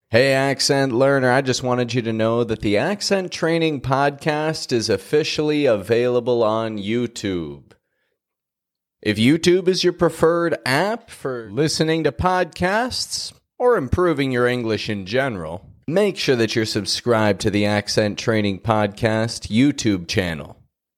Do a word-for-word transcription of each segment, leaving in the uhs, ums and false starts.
Hey, Accent Learner, I just wanted you to know that the Accent Training Podcast is officially available on YouTube. If YouTube is your preferred app for listening to podcasts or improving your English in general, make sure that you're subscribed to the Accent Training Podcast YouTube channel.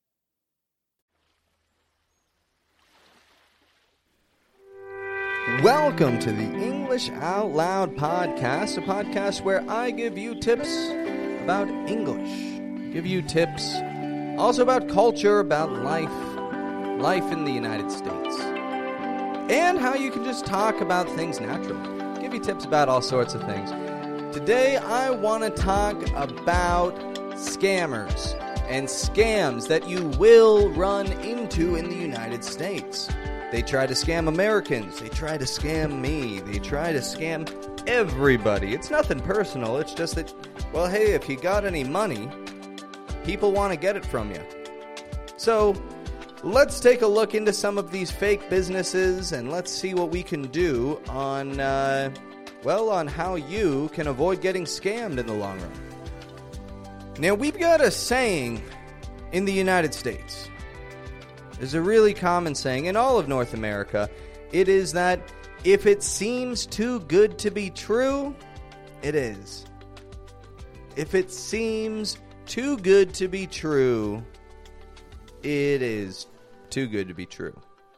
Welcome to the English Out Loud podcast, a podcast where I give you tips about English, give you tips also about culture, about life, life in the United States, and how you can just talk about things naturally. Give you tips about all sorts of things. Today I want to talk about scammers and scams that you will run into in the United States. They try to scam Americans. They try to scam me. They try to scam everybody. It's nothing personal. It's just that, well, hey, if you got any money, people want to get it from you. So let's take a look into some of these fake businesses and let's see what we can do on, uh, well, on how you can avoid getting scammed in the long run. Now, we've got a saying in the United States. There's a really common saying in all of North America. It is that if it seems too good to be true, it is. If it seems too good to be true, it is too good to be true.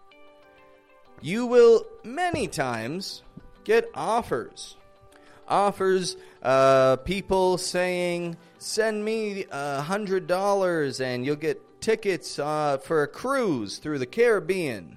You will many times get offers. Offers, uh, people saying, send me a hundred dollars and you'll get tickets uh, for a cruise through the Caribbean.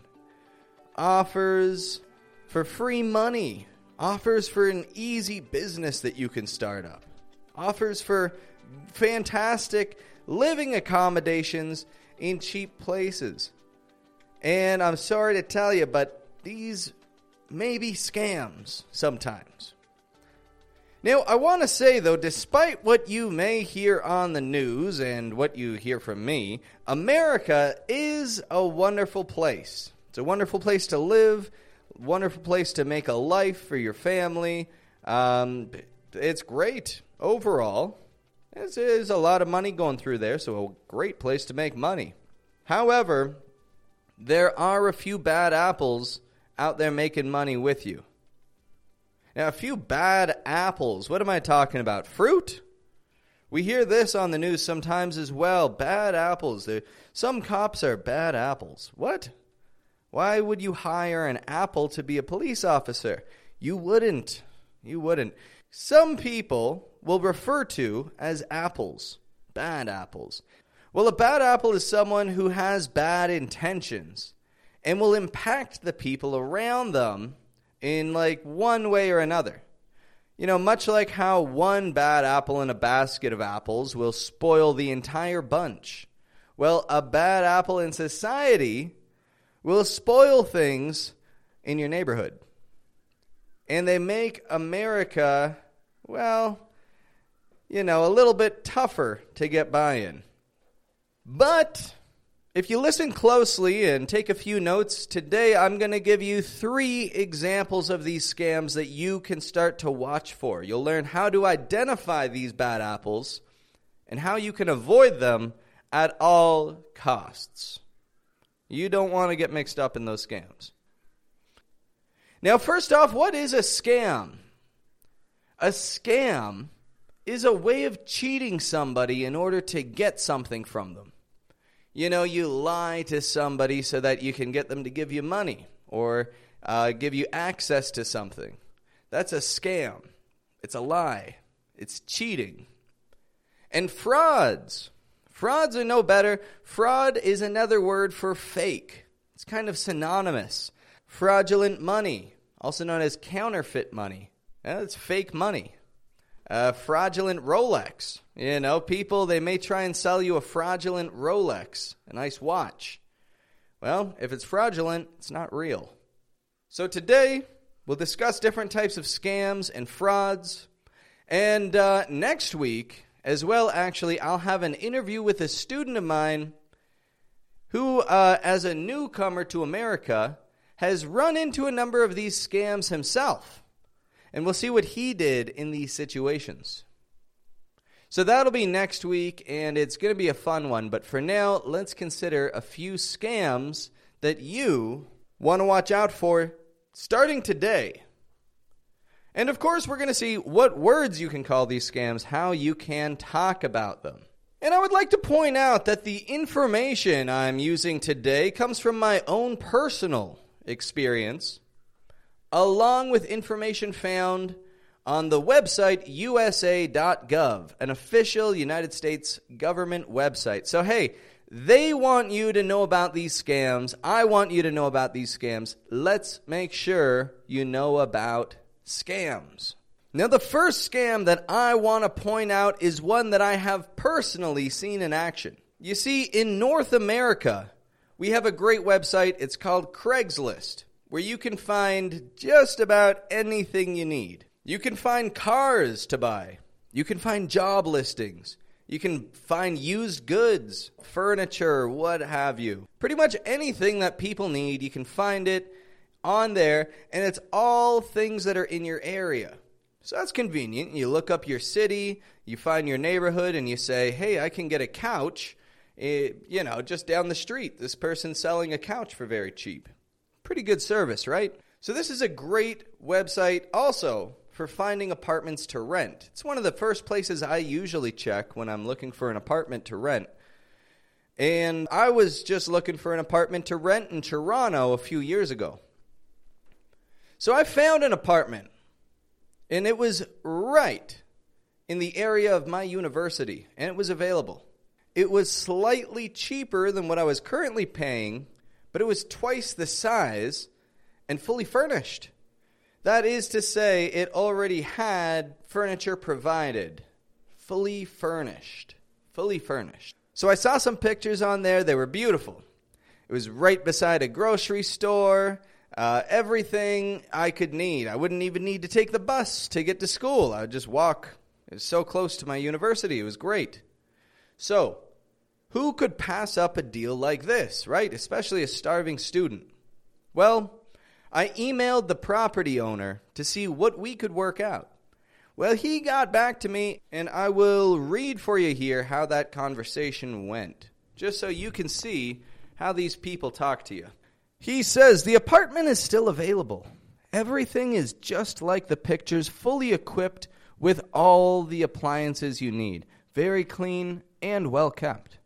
Offers for free money. Offers for an easy business that you can start up. Offers for fantastic living accommodations in cheap places. And I'm sorry to tell you, but these may be scams sometimes. Now, I want to say, though, despite what you may hear on the news and what you hear from me, America is a wonderful place. It's a wonderful place to live, wonderful place to make a life for your family. Um, it's great overall. There's a lot of money going through there, so a great place to make money. However, there are a few bad apples out there making money with you. Now, a few bad apples. What am I talking about? Fruit? We hear this on the news sometimes as well. Bad apples. They're, some cops are bad apples. What? Why would you hire an apple to be a police officer? You wouldn't. You wouldn't. Some people will refer to as apples. Bad apples. Well, a bad apple is someone who has bad intentions and will impact the people around them in like one way or another. You know, much like how one bad apple in a basket of apples will spoil the entire bunch. Well, a bad apple in society will spoil things in your neighborhood. And they make America, well, you know, a little bit tougher to get by in. But if you listen closely and take a few notes, today I'm going to give you three examples of these scams that you can start to watch for. You'll learn how to identify these bad apples and how you can avoid them at all costs. You don't want to get mixed up in those scams. Now, first off, what is a scam? A scam is a way of cheating somebody in order to get something from them. You know, you lie to somebody so that you can get them to give you money or uh, give you access to something. That's a scam. It's a lie. It's cheating. And frauds. Frauds are no better. Fraud is another word for fake. It's kind of synonymous. Fraudulent money, also known as counterfeit money. Yeah, it's fake money. Uh, fraudulent Rolex. You know, people, they may try and sell you a fraudulent Rolex, a nice watch. Well, if it's fraudulent, it's not real. So today, we'll discuss different types of scams and frauds. And uh, next week, as well, actually, I'll have an interview with a student of mine who, uh, as a newcomer to America, has run into a number of these scams himself. and we'll see what he did in these situations. So that'll be next week, and it's going to be a fun one. But for now, let's consider a few scams that you want to watch out for starting today. And of course, we're going to see what words you can call these scams, how you can talk about them. And I would like to point out that the information I'm using today comes from my own personal experience, along with information found on the website U S A dot gov, an official United States government website. So hey, they want you to know about these scams. I want you to know about these scams. Let's make sure you know about scams. Now, the first scam that I want to point out is one that I have personally seen in action. You see, in North America, we have a great website. It's called Craigslist, where you can find just about anything you need. You can find cars to buy. You can find job listings. You can find used goods, furniture, what have you. Pretty much anything that people need, you can find it on there, and it's all things that are in your area. So that's convenient. You look up your city, you find your neighborhood, and you say, hey, I can get a couch, eh, you know, just down the street. This person's selling a couch for very cheap. Pretty good service, right? So this is a great website also for finding apartments to rent. It's one of the first places I usually check when I'm looking for an apartment to rent. And I was just looking for an apartment to rent in Toronto a few years ago. So I found an apartment. And it was right in the area of my university, and it was available. It was slightly cheaper than what I was currently paying, but it was twice the size and fully furnished. That is to say, it already had furniture provided, fully furnished, fully furnished. So I saw some pictures on there. They were beautiful. It was right beside a grocery store. Uh, everything I could need. I wouldn't even need to take the bus to get to school. I would just walk. It was so close to my university. It was great. So, who could pass up a deal like this, right? Especially a starving student. Well, I emailed the property owner to see what we could work out. Well, he got back to me, and I will read for you here how that conversation went, just so you can see how these people talk to you. He says, the apartment is still available. Everything is just like the pictures, fully equipped with all the appliances you need. Very clean and well kept.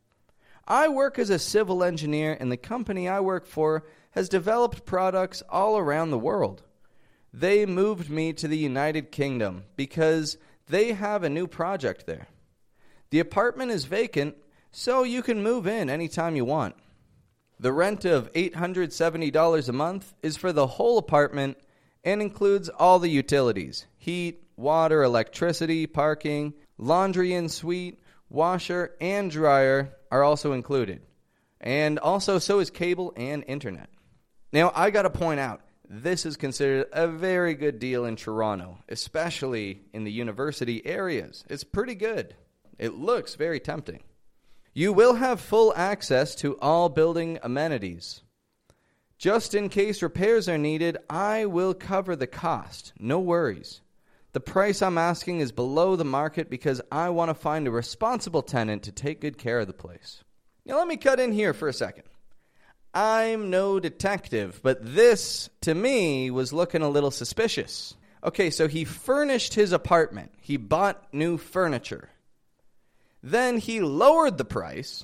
I work as a civil engineer, and the company I work for has developed products all around the world. They moved me to the United Kingdom because they have a new project there. The apartment is vacant, so you can move in anytime you want. The rent of eight hundred seventy dollars a month is for the whole apartment and includes all the utilities: heat, water, electricity, parking, laundry in suite, washer, and dryer are also included. And also, so is cable and internet. Now, I got to point out, this is considered a very good deal in Toronto, especially in the university areas. It's pretty good. It looks very tempting. You will have full access to all building amenities. Just in case repairs are needed, I will cover the cost. No worries. The price I'm asking is below the market because I want to find a responsible tenant to take good care of the place. Now let me cut in here for a second. I'm no detective, but this, to me, was looking a little suspicious. Okay, so he furnished his apartment. He bought new furniture. Then he lowered the price,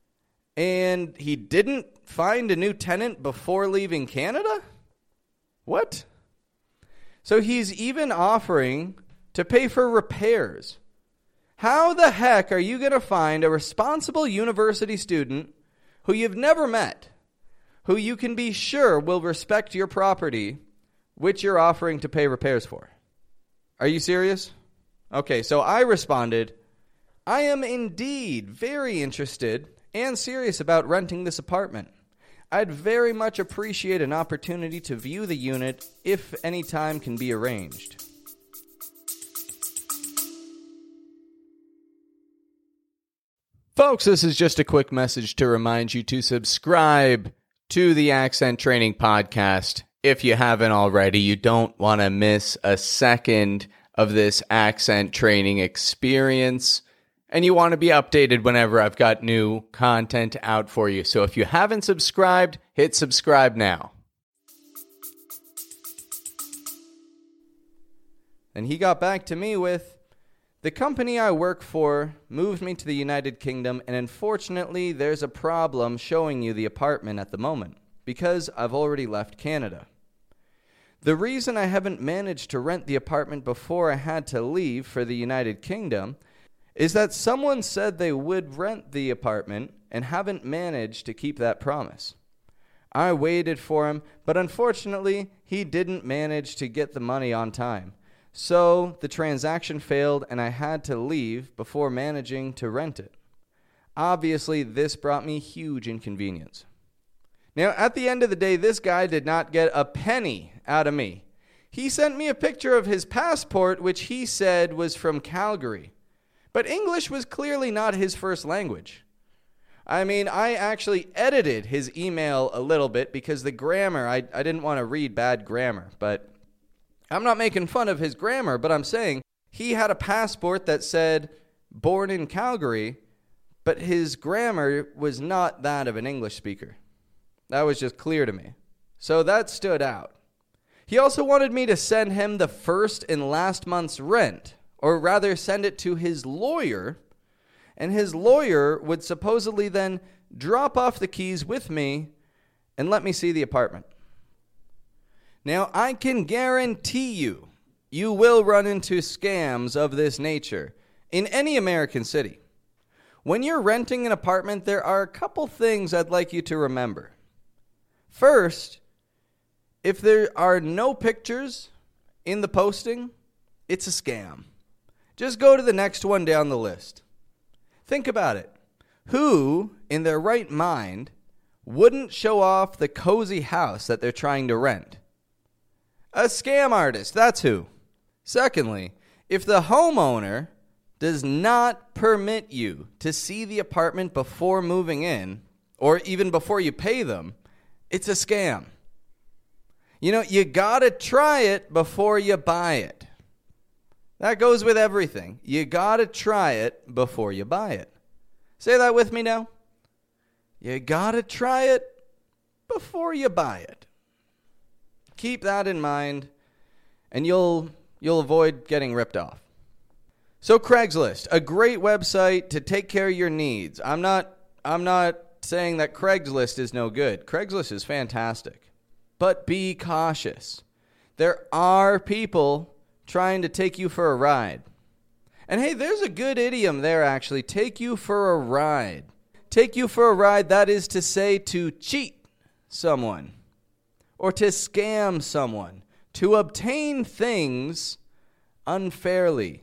and he didn't find a new tenant before leaving Canada? What? So he's even offering to pay for repairs. How the heck are you going to find a responsible university student who you've never met, who you can be sure will respect your property, which you're offering to pay repairs for? Are you serious? Okay, so I responded, I am indeed very interested and serious about renting this apartment. I'd very much appreciate an opportunity to view the unit if any time can be arranged. Folks, this is just a quick message to remind you to subscribe to the Accent Training Podcast If you haven't already, you don't want to miss a second of this accent training experience, and you want to be updated whenever I've got new content out for you. So if you haven't subscribed, hit subscribe now. And he got back to me with, the company I work for moved me to the United Kingdom, and unfortunately there's a problem showing you the apartment at the moment, because I've already left Canada. The reason I haven't managed to rent the apartment before I had to leave for the United Kingdom is that someone said they would rent the apartment and haven't managed to keep that promise. I waited for him, but unfortunately, he didn't manage to get the money on time. So the transaction failed and I had to leave before managing to rent it. Obviously, this brought me huge inconvenience. Now, at the end of the day, this guy did not get a penny out of me. He sent me a picture of his passport, which he said was from Calgary. But English was clearly not his first language. I mean, I actually edited his email a little bit because the grammar, I, I didn't want to read bad grammar. But I'm not making fun of his grammar, but I'm saying he had a passport that said born in Calgary, but his grammar was not that of an English speaker. That was just clear to me. So that stood out. He also wanted me to send him the first and last month's rent, or rather send it to his lawyer, and his lawyer would supposedly then drop off the keys with me and let me see the apartment. Now, I can guarantee you, you will run into scams of this nature in any American city. When you're renting an apartment, there are a couple things I'd like you to remember. First, if there are no pictures in the posting, it's a scam. Just go to the next one down the list. Think about it. Who, in their right mind, wouldn't show off the cozy house that they're trying to rent? A scam artist, that's who. Secondly, if the homeowner does not permit you to see the apartment before moving in, or even before you pay them, it's a scam. You know, you gotta try it before you buy it. That goes with everything. You gotta try it before you buy it. Say that with me now. You gotta try it before you buy it. Keep that in mind, and you'll you'll avoid getting ripped off. So Craigslist, a great website to take care of your needs. I'm not I'm not saying that Craigslist is no good. Craigslist is fantastic. But be cautious. There are people trying to take you for a ride. And hey, there's a good idiom there actually. Take you for a ride. Take you for a ride, that is to say to cheat someone or to scam someone, to obtain things unfairly.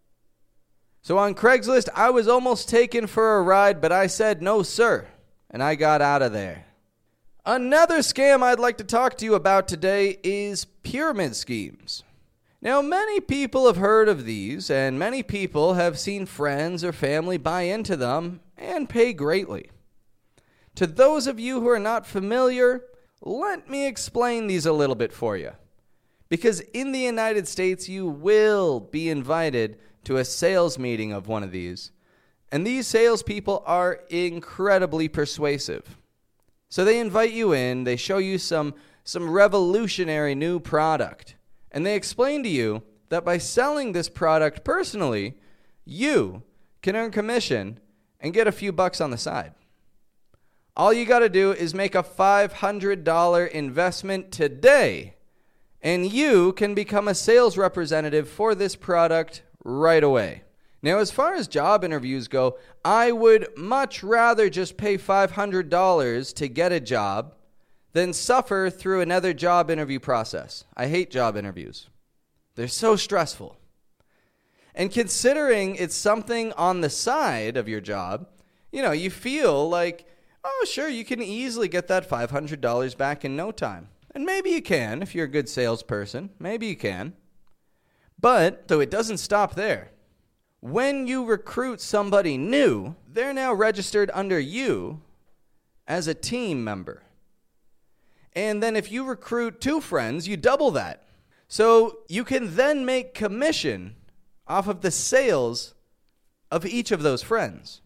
So on Craigslist, I was almost taken for a ride, but I said no, sir. And I got out of there. Another scam I'd like to talk to you about today is pyramid schemes. Now, many people have heard of these, and many people have seen friends or family buy into them and pay greatly. To those of you who are not familiar, let me explain these a little bit for you. Because in the United States, you will be invited to a sales meeting of one of these. And these salespeople are incredibly persuasive. So they invite you in, they show you some, some revolutionary new product, and they explain to you that by selling this product personally, you can earn commission and get a few bucks on the side. All you got to do is make a five hundred dollars investment today, and you can become a sales representative for this product right away. Now, as far as job interviews go, I would much rather just pay five hundred dollars to get a job than suffer through another job interview process. I hate job interviews. They're so stressful. And considering it's something on the side of your job, you know, you feel like, oh, sure, you can easily get that five hundred dollars back in no time. And maybe you can if you're a good salesperson. Maybe you can. But, so it doesn't stop there. When you recruit somebody new, they're now registered under you as a team member. And then if you recruit two friends, you double that. So you can then make commission off of the sales of each of those friends.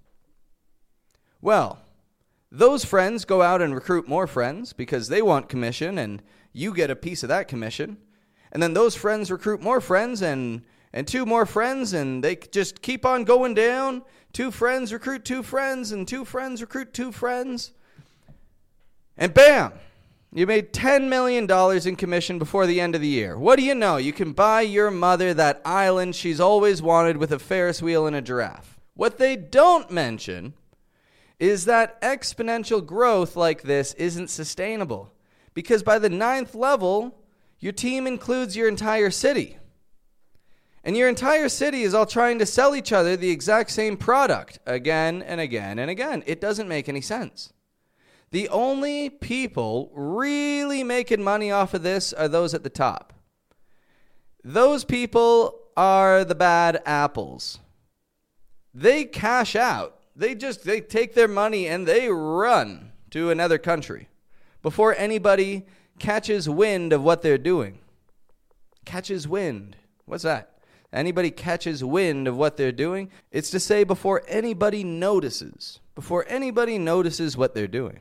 Well, those friends go out and recruit more friends because they want commission and you get a piece of that commission. And then those friends recruit more friends and, and two more friends, and they just keep on going down. Two friends recruit two friends and two friends recruit two friends. And bam! You made ten million dollars in commission before the end of the year. What do you know? You can buy your mother that island she's always wanted with a Ferris wheel and a giraffe. What they don't mention is that exponential growth like this isn't sustainable. Because by the ninth level, your team includes your entire city. And your entire city is all trying to sell each other the exact same product again and again and again. It doesn't make any sense. The only people really making money off of this are those at the top. Those people are the bad apples. They cash out. They just they take their money and they run to another country before anybody catches wind of what they're doing. Catches wind. What's that? Anybody catches wind of what they're doing? It's to say before anybody notices. Before anybody notices what they're doing.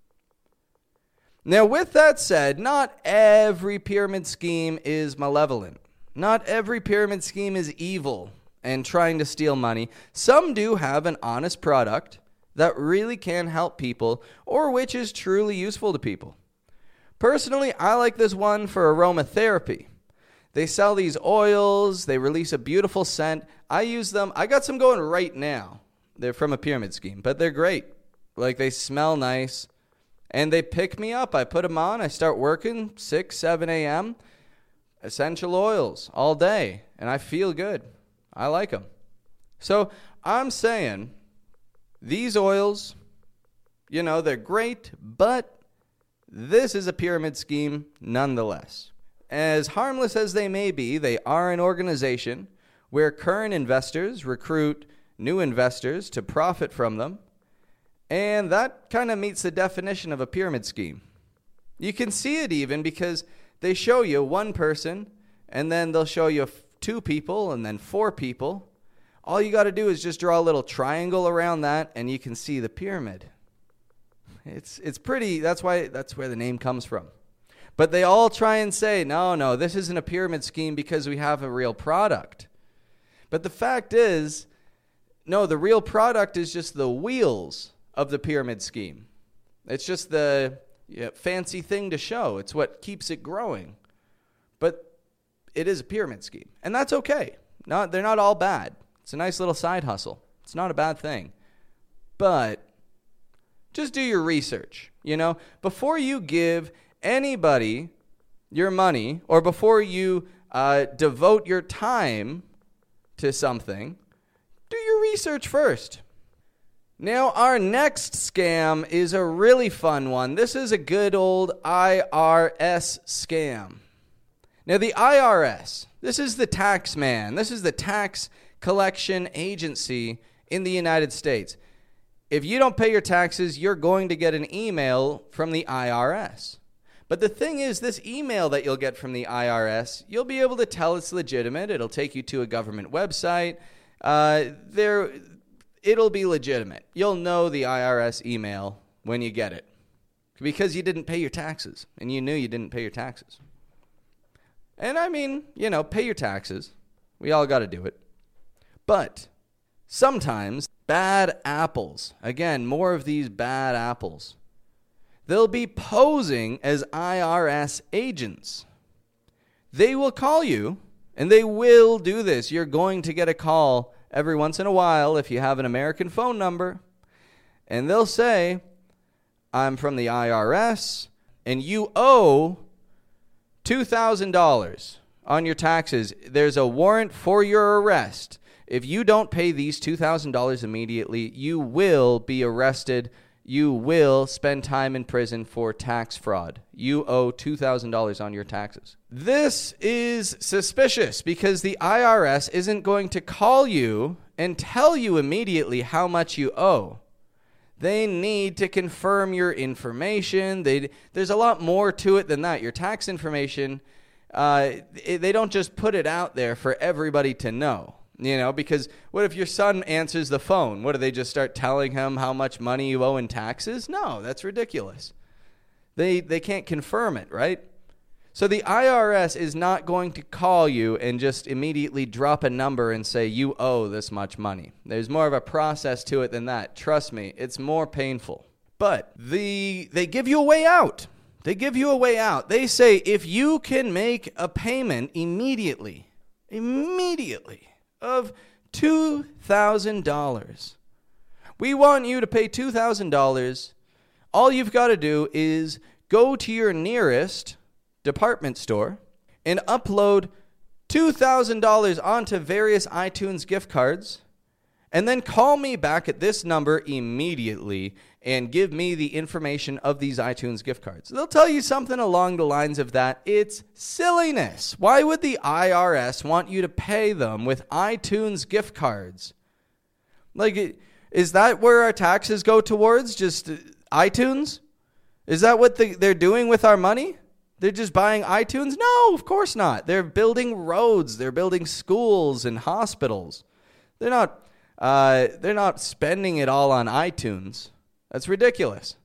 Now, with that said, not every pyramid scheme is malevolent. Not every pyramid scheme is evil and trying to steal money. Some do have an honest product that really can help people or which is truly useful to people. Personally, I like this one for aromatherapy. They sell these oils. They release a beautiful scent. I use them. I got some going right now. They're from a pyramid scheme, but they're great. Like, they smell nice. And they pick me up. I put them on. I start working six, seven a.m. Essential oils all day. And I feel good. I like them. So I'm saying these oils, you know, they're great, but this is a pyramid scheme nonetheless. As harmless as they may be, they are an organization where current investors recruit new investors to profit from them. And that kind of meets the definition of a pyramid scheme. You can see it even because they show you one person, and then they'll show you two people, and then four people. All you got to do is just draw a little triangle around that, and you can see the pyramid. It's it's pretty, that's why that's where the name comes from. But they all try and say, no, no, this isn't a pyramid scheme because we have a real product. But the fact is, no, the real product is just the wheels of the pyramid scheme. It's just the yeah, fancy thing to show. It's what keeps it growing. But it is a pyramid scheme. And that's okay. Not, they're not all bad. It's a nice little side hustle. It's not a bad thing. But just do your research. You know, before you give anybody your money or before you uh, devote your time to something, do your research first. Now, our next scam is a really fun one. This is a good old I R S scam. Now, the I R S, this is the tax man. This is the tax collection agency in the United States. If you don't pay your taxes, you're going to get an email from the I R S. But the thing is, this email that you'll get from the I R S, you'll be able to tell it's legitimate. It'll take you to a government website. Uh, there... It'll be legitimate. You'll know the I R S email when you get it because you didn't pay your taxes and you knew you didn't pay your taxes. And I mean, you know, pay your taxes. We all got to do it. But sometimes bad apples, again, more of these bad apples, they'll be posing as I R S agents. They will call you, and they will do this. You're going to get a call every once in a while if you have an American phone number, and they'll say, I'm from the I R S, and you owe two thousand dollars on your taxes. There's a warrant for your arrest. If you don't pay these two thousand dollars immediately, you will be arrested. You will spend time in prison for tax fraud. You owe two thousand dollars on your taxes. This is suspicious because the I R S isn't going to call you and tell you immediately how much you owe. They need to confirm your information. They, there's a lot more to it than that. Your tax information, uh, it, they don't just put it out there for everybody to know. You know, because what if your son answers the phone? What, do they just start telling him how much money you owe in taxes? No, that's ridiculous. They they can't confirm it, right? So the I R S is not going to call you and just immediately drop a number and say you owe this much money. There's more of a process to it than that. Trust me, it's more painful. But the they give you a way out. They give you a way out. They say if you can make a payment immediately, immediately, of two thousand dollars. We want you to pay two thousand dollars. All you've got to do is go to your nearest department store and upload two thousand dollars onto various iTunes gift cards, and then call me back at this number immediately and give me the information of these iTunes gift cards. They'll tell you something along the lines of that. It's silliness. Why would the I R S want you to pay them with iTunes gift cards? Like, is that where our taxes go towards? Just iTunes? Is that what the, they're doing with our money? They're just buying iTunes? No, of course not. They're building roads. They're building schools and hospitals. They're not, uh, they're not spending it all on iTunes. That's ridiculous.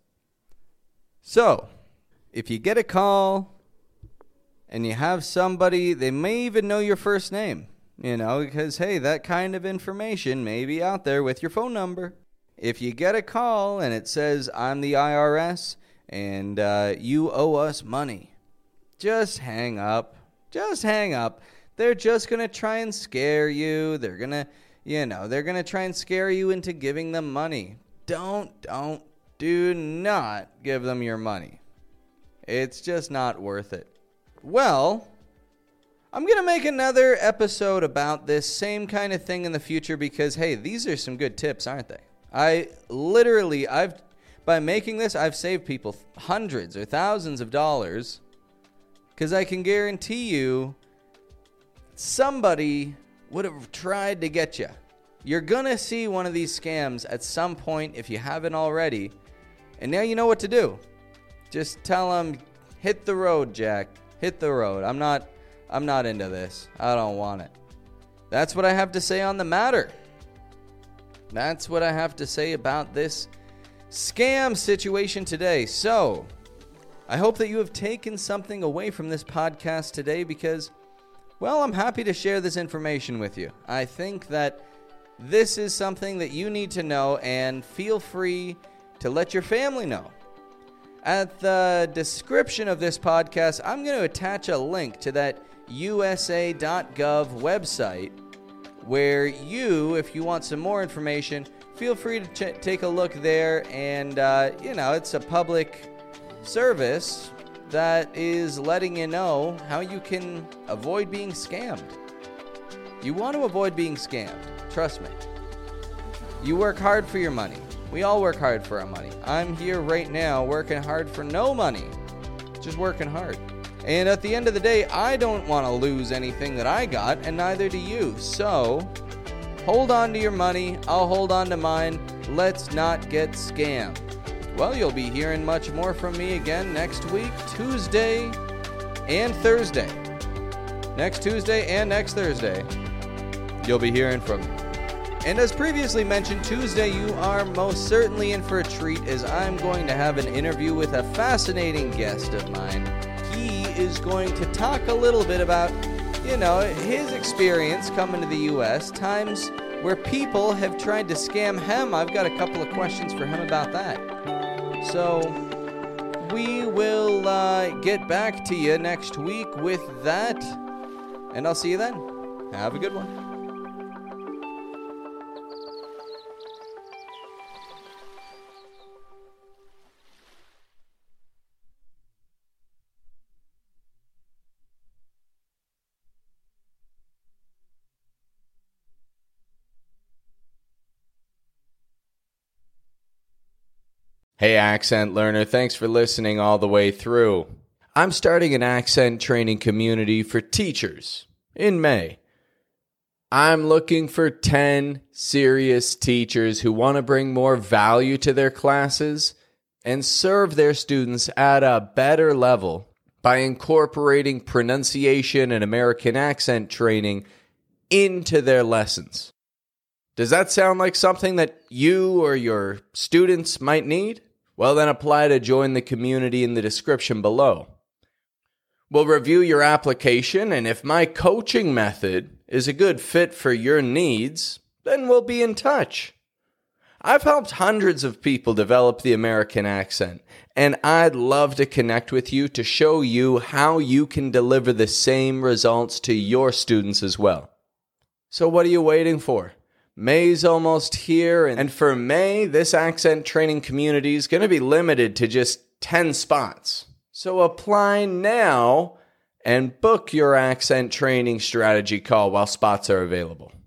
So, if you get a call and you have somebody, they may even know your first name, you know, because, hey, that kind of information may be out there with your phone number. If you get a call and it says, I'm the I R S and uh, you owe us money, just hang up. Just hang up. They're just going to try and scare you. They're going to, you know, they're going to try and scare you into giving them money. Don't, don't, do not give them your money. It's just not worth it. Well, I'm going to make another episode about this same kind of thing in the future because, hey, these are some good tips, aren't they? I literally, I've, by making this, I've saved people hundreds or thousands of dollars because I can guarantee you somebody would have tried to get you. You're going to see one of these scams at some point if you haven't already. And now you know what to do. Just tell them, hit the road, Jack. Hit the road. I'm not I'm not into this. I don't want it. That's what I have to say on the matter. That's what I have to say about this scam situation today. So, I hope that you have taken something away from this podcast today because, well, I'm happy to share this information with you. I think that this is something that you need to know, and feel free to let your family know. At the description of this podcast, I'm going to attach a link to that U S A dot gov website where you, if you want some more information, feel free to ch- take a look there. And, uh, you know, it's a public service that is letting you know how you can avoid being scammed. You want to avoid being scammed. Trust me. You work hard for your money. We all work hard for our money. I'm here right now working hard for no money. Just working hard. And at the end of the day, I don't want to lose anything that I got, and neither do you. So, hold on to your money. I'll hold on to mine. Let's not get scammed. Well, you'll be hearing much more from me again next week, Tuesday and Thursday. Next Tuesday and next Thursday, you'll be hearing from me. And as previously mentioned, Tuesday you are most certainly in for a treat as I'm going to have an interview with a fascinating guest of mine. He is going to talk a little bit about, you know, his experience coming to the U S, times where people have tried to scam him. I've got a couple of questions for him about that. So we will uh, get back to you next week with that, and I'll see you then. Have a good one. Hey, accent learner, thanks for listening all the way through. I'm starting an accent training community for teachers in May. I'm looking for ten serious teachers who want to bring more value to their classes and serve their students at a better level by incorporating pronunciation and American accent training into their lessons. Does that sound like something that you or your students might need? Well, then apply to join the community in the description below. We'll review your application, and if my coaching method is a good fit for your needs, then we'll be in touch. I've helped hundreds of people develop the American accent, and I'd love to connect with you to show you how you can deliver the same results to your students as well. So what are you waiting for? May's almost here, and for May, this accent training community is going to be limited to just ten spots. So apply now and book your accent training strategy call while spots are available.